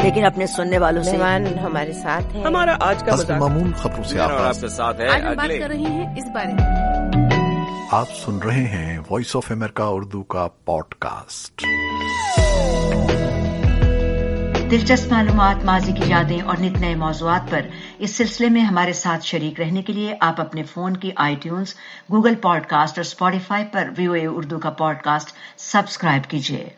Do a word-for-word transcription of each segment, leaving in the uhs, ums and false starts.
لیکن اپنے سننے والوں سے مہمان ہمارے ساتھ ہیں. ہمارا آج کا حسب معمول خبروں سے آغاز کے ساتھ ہے. آج ہم بات کر رہے ہیں اس بارے میں. آپ سن رہے ہیں وائس آف امریکہ اردو کا پوڈ کاسٹ. دلچسپ معلومات، ماضی کی یادیں اور نت نئے موضوعات پر اس سلسلے میں ہمارے ساتھ شریک رہنے کے لیے آپ اپنے فون کی iTunes, Google podcast اور اسپوٹیفائی پر وی او اے اردو کا پوڈ کاسٹ سبسکرائب کیجیے.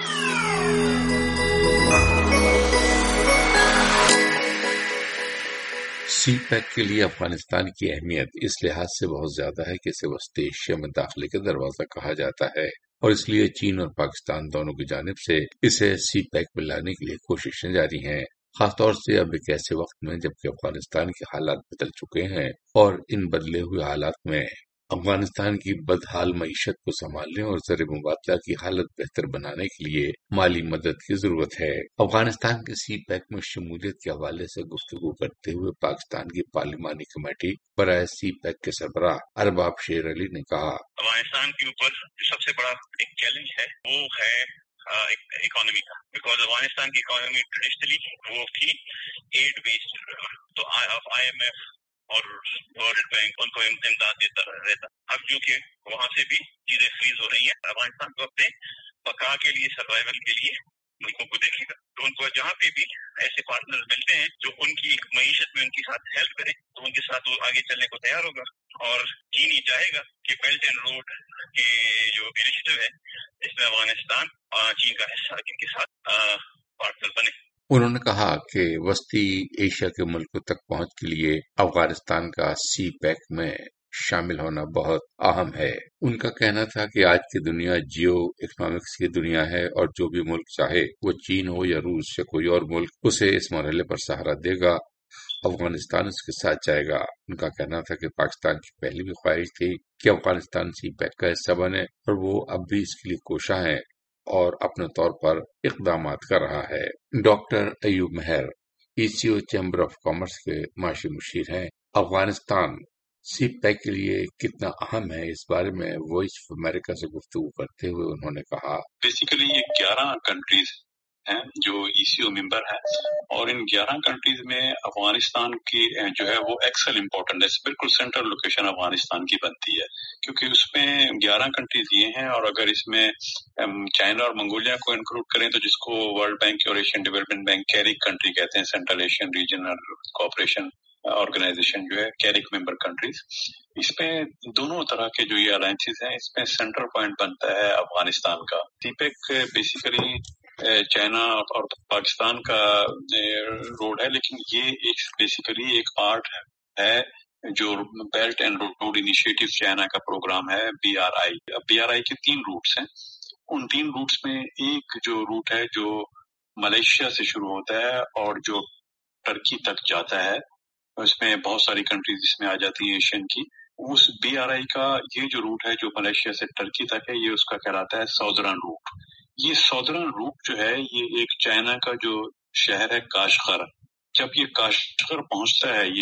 سی پیک کے لیے افغانستان کی اہمیت اس لحاظ سے بہت زیادہ ہے کہ اسے وسط ایشیا میں داخلے کا دروازہ کہا جاتا ہے، اور اس لیے چین اور پاکستان دونوں کی جانب سے اسے سی پیک میں لانے کے لیے کوششیں جاری ہیں، خاص طور سے اب ایک ایسے وقت میں جبکہ افغانستان کے حالات بدل چکے ہیں اور ان بدلے ہوئے حالات میں افغانستان کی بدحال معیشت کو سنبھالنے اور زر مبادلہ کی حالت بہتر بنانے کے لیے مالی مدد کی ضرورت ہے. افغانستان کے سی پیک میں شمولیت کے حوالے سے گفتگو کرتے ہوئے پاکستان کی پارلیمانی کمیٹی برائے سی پیک کے سربراہ ارباب شیر علی نے کہا، افغانستان کے اوپر جو سب سے بڑا ایک چیلنج ہے وہ ہے اکانومی کا، بیکاز افغانستان کی اکانومی ٹریڈیشنلی وہ تھی ایڈ بیسڈ، تو آئی ایم ایف اور ورلڈ بینک ان کو امداد دیتا رہتا. اب جو کہ وہاں سے بھی چیزیں فریز ہو رہی ہیں، افغانستان کو اپنے بقا کے لیے، سروائیول کے لیے ملکوں کو دیکھے گا، تو ان کو جہاں پہ بھی ایسے پارٹنر ملتے ہیں جو ان کی معیشت میں ان کے ساتھ ہیلپ کرے تو ان کے ساتھ وہ آگے چلنے کو تیار ہوگا. اور چین ہی چاہے گا کہ بیلٹ اینڈ روڈ کے جو انیشیٹو ہے اس میں افغانستان چین کا حصہ کے ساتھ پارٹنر بنے. انہوں نے کہا کہ وسطی ایشیا کے ملکوں تک پہنچ کے لیے افغانستان کا سی پیک میں شامل ہونا بہت اہم ہے. ان کا کہنا تھا کہ آج کی دنیا جیو اکنامکس کی دنیا ہے اور جو بھی ملک چاہے وہ چین ہو یا روس یا کوئی اور ملک اسے اس مرحلے پر سہارا دے گا، افغانستان اس کے ساتھ جائے گا. ان کا کہنا تھا کہ پاکستان کی پہلی بھی خواہش تھی کہ افغانستان سی پیک کا حصہ بنے اور وہ اب بھی اس کے لیے کوشاں ہے اور اپنے طور پر اقدامات کر رہا ہے. Doctor Ayub Mehr E C O chamber of commerce کے معاشی مشیر ہیں. افغانستان سی پیک کے لیے کتنا اہم ہے اس بارے میں وائس آف امریکہ سے گفتگو کرتے ہوئے انہوں نے کہا، بیسیکلی یہ گیارہ کنٹریز ہیں جو ای سی او ممبر ہیں، اور ان گیارہ کنٹریز میں افغانستان کی جو ہے وہ ایکسل امپورٹنٹ ہے، بالکل سینٹرل لوکیشن افغانستان کی بنتی ہے، کیونکہ اس میں گیارہ کنٹریز یہ ہیں، اور اگر اس میں چائنا اور منگولیا کو انکلوڈ کریں تو جس کو ورلڈ بینک اور ایشین ڈیولپمنٹ بینک کیرک کنٹری کہتے ہیں، Central Asian Regional Cooperation Organization جو ہے کیرک ممبر کنٹریز، اس میں دونوں طرح کے جو یہ الائنسز ہیں اس میں سینٹرل پوائنٹ بنتا ہے افغانستان کا. سی پیک بیسیکلی چائنا اور پاکستان کا روڈ ہے، لیکن یہ ایک بیسیکلی ایک پارٹ ہے جو Belt and Road Initiative China کا پروگرام ہے، B R I. B R I کے تین روٹس ہیں، ان تین روٹس میں ایک جو روٹ ہے جو ملیشیا سے شروع ہوتا ہے اور جو ٹرکی تک جاتا ہے، اس میں بہت ساری کنٹریز اس میں آ جاتی ہیں ایشین کی. اس بی آر آئی کا یہ جو روٹ ہے جو ملیشیا سے ٹرکی تک ہے، یہ اس کا کہلاتا ہے ساؤدرن روٹ. یہ ساؤدرن روٹ جو ہے یہ ایک چائنا کا جو شہر ہے کاشغر، جب یہ کاشغر پہنچتا ہے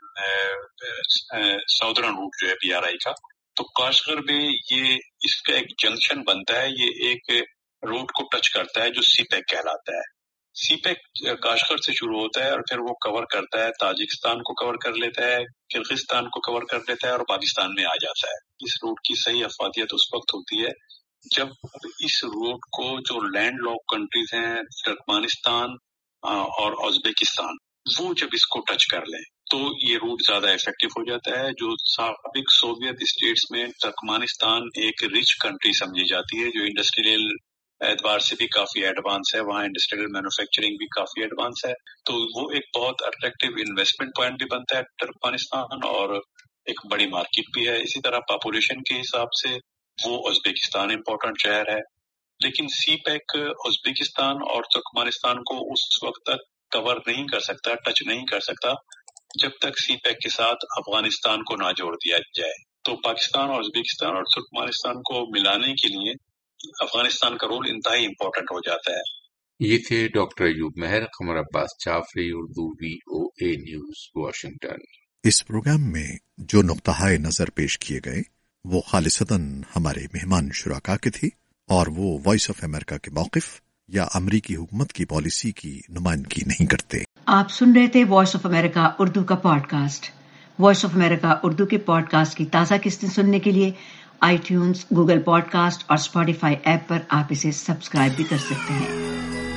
یہ ساؤدرن روٹ جو ہے بی آر آئی کا، تو کاشغر میں یہ اس کا ایک جنکشن بنتا ہے، یہ ایک روڈ کو ٹچ کرتا ہے جو سی پیک کہلاتا ہے. سی پیک کاشغر سے شروع ہوتا ہے اور پھر وہ کور کرتا ہے، تاجکستان کو کور کر لیتا ہے، کرغزستان کو کور کر لیتا ہے اور پاکستان میں آ جاتا ہے. اس روٹ کی صحیح افادیت اس وقت ہوتی ہے جب اس روٹ کو جو لینڈ لاک کنٹریز ہیں ترکمانستان اور ازبکستان، وہ جب اس کو ٹچ کر لیں تو یہ روٹ زیادہ افیکٹو ہو جاتا ہے. جو سابق سوویت اسٹیٹس میں ترکمانستان ایک رچ کنٹری سمجھی جاتی ہے جو انڈسٹریل اعتبار سے بھی کافی ایڈوانس ہے، وہاں انڈسٹریل مینوفیکچرنگ بھی کافی ایڈوانس ہے، تو وہ ایک بہت اٹریکٹیو انویسٹمنٹ پوائنٹ بھی بنتا ہے ترکمانستان، اور ایک بڑی مارکیٹ بھی ہے. اسی طرح پاپولیشن کے حساب سے وہ ازبکستان امپورٹنٹ شہر ہے. لیکن سی پیک ازبکستان اور ترکمانستان کو اس وقت تک کور نہیں کر سکتا، ٹچ نہیں کر سکتا جب تک سی پیک کے ساتھ افغانستان کو نہ جوڑ دیا جائے. تو پاکستان اور ازبکستان اور ترکمانستان کو ملانے کے لیے افغانستان کا رول انتہائی امپورٹنٹ ہو جاتا ہے. یہ تھے doctor Ayub Mehr. Qamar Abbas Jafri, Urdu V O A news, Washington. اس پروگرام میں جو نقطہ نظر پیش کیے گئے وہ خالصتاً ہمارے مہمان شرکا کے تھے، اور وہ وائس آف امریکہ کے موقف या अमरीकी हुकूमत की पॉलिसी की नुमाइंदगी नहीं करते। आप सुन रहे थे वॉइस ऑफ अमेरिका उर्दू का podcast. Voice of America Urdu के पॉडकास्ट की ताज़ा किस्तें सुनने के लिए आईट्यून्स, गूगल पॉडकास्ट और स्पॉटिफाई ऐप पर आप इसे सब्सक्राइब भी कर सकते हैं।